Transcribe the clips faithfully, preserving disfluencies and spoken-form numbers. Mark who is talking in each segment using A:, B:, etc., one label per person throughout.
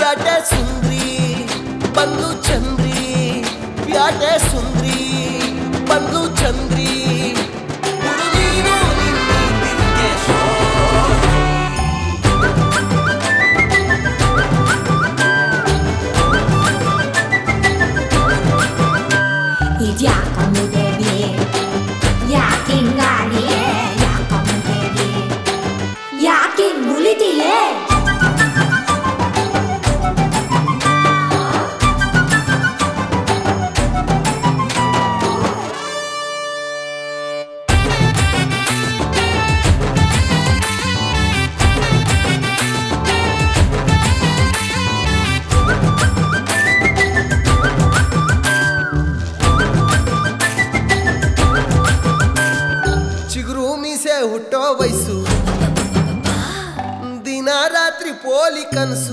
A: ಪ್ಯಾಟೆ ಸುಂದ್ರಿ ಬಂದ್ಲು ಚಂದ್ರಿ ಪ್ಯಾಟೆ ಸುಂದ್ರಿ ಬಂದ್ಲು ಚಂದ್ರಿ ಹುಡುಗೀನು ನಿನ್ನಿದ್ದಿದ್ಕೆ
B: ಇದ್ಯಾಕ ಮುದೇವಿ ಯಾಕಿಂಗಾಡಿಯೇ ಯಾಕ ಮುದೇವಿ ಯಾಕಿಂಗ್ ಮುಲಿದೀಯೇ
A: ಚಿಗುರು ಮೀಸೆ ಹುಟ್ಟೋ ವಯಸ್ಸು ದಿನ ರಾತ್ರಿ ಪೋಲಿ ಕನಸು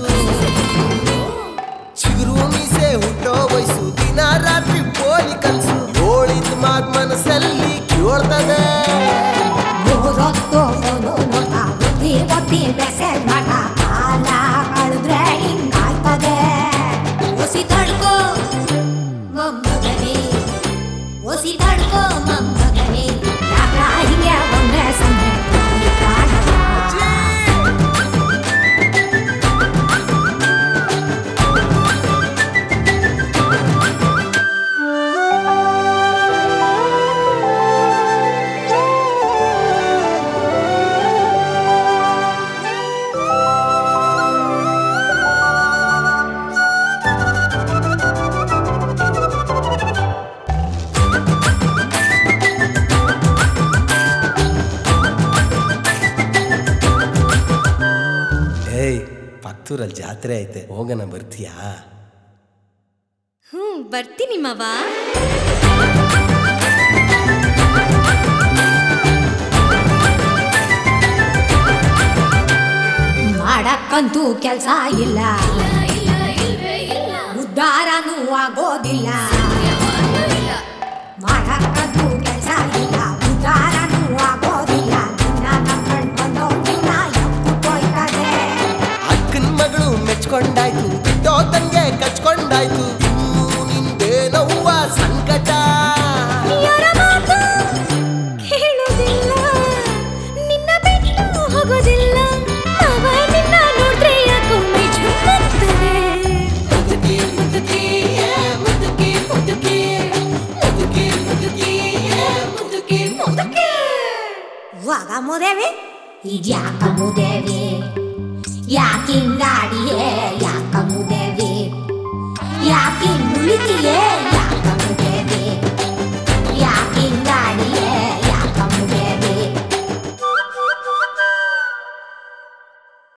A: ಚಿಗುರು ಮೀಸೆ ಹುಟ್ಟೋ ವಯಸ್ಸು ದಿನ ರಾತ್ರಿ ಪೋಲಿ ಕನಸು ಹೋಳಿದ ಮಾತ್ ಮನಸ್ಸಲ್ಲಿ ಕೇಳ್ತದೆ
B: ಮೂರೊತ್ತು ಫೋನು ನೋಟ ಬುದ್ಧಿ ಬುದ್ಧಿ ಮೆಸೇಜ್ ಮಾಡ ಕಾಲ ಕಳೆದ್ರೆ ಹಿಂಗಾಯ್ತದೆ ಒಸಿ ತಡ್ಕೋ ಮೊಮ್ಮಗನೇ ಒಸಿ ತಡ್ಕೋ ಮೊಮ್ಮಗನೇ ಯಾಕ ಹಿಂಗೆ ಒಂದೇ ಸೊನ್ನೆ ಕಾಣದ
A: ಏಯ್ ಪತ್ತೂರಲ್ಲಿ ಜಾತ್ರೆ ಐತೆ ಹೋಗೋಣ ಬರ್ತೀಯಾ
C: ಹ್ಞೂ ಬರ್ತೀನಿ ಮಾವ.
B: ಮಾಡಕ್ಕಂತೂ ಕೆಲ್ಸ ಇಲ್ಲ ಉದ್ಧಾರನೂ ಆಗೋದಿಲ್ಲ ಮಾಡಕ್ಕಂತೂ ಕೆಲ್ಸ ಇಲ್ಲ ಉದ್ಧಾರನೂ ಆಗೋದಿಲ್ಲ ನಿನ್ನ ನಂಬ್ಕೊಂಡ್ ಬಂದೋನ್ ಜೀವ್ನ ಎಪ್ಪುಕೊಯ್ತದೆ.
A: ಅಕ್ಕನ ಮಗಳು ಮೆಚ್ಕೊಂಡಾಯ್ತು ಬಿಟ್ಟೋ ತಂಗೆ ಕಚ್ಕೊಂಡಾಯ್ತು ಇನ್ನು ನಿಂದೇನವ್ವ ಸಂಕಟ
C: ಯಾರ ಮಾತು ಕೇಳೋದಿಲ್ಲ ನಿನ್ನ ಬಿಟ್ಟು ಹೋಗೋದಿಲ್ಲ ಮಾವ ನಿನ್ನ ನೋಡ್ರೆ ಯಾಕೋ ಮೈ ಜುಮ್ಮುತ್ತದೆ. ಮುದುಕಿ ಮುದುಕಿ ಮುದುಕಿ ಮುದುಕಿ ಮುದುಕಿ ಮುದುಕಿ ಮುದುಕಿ ಮುದುಕಿ
B: ವಾಗ ಮುದೇವಿ ಇದ್ಯಾಕ ಮುದೇವಿ ಯಾಕಿಂಗಾಡಿಯೇ ಯಾಕ ಮುದೇವಿ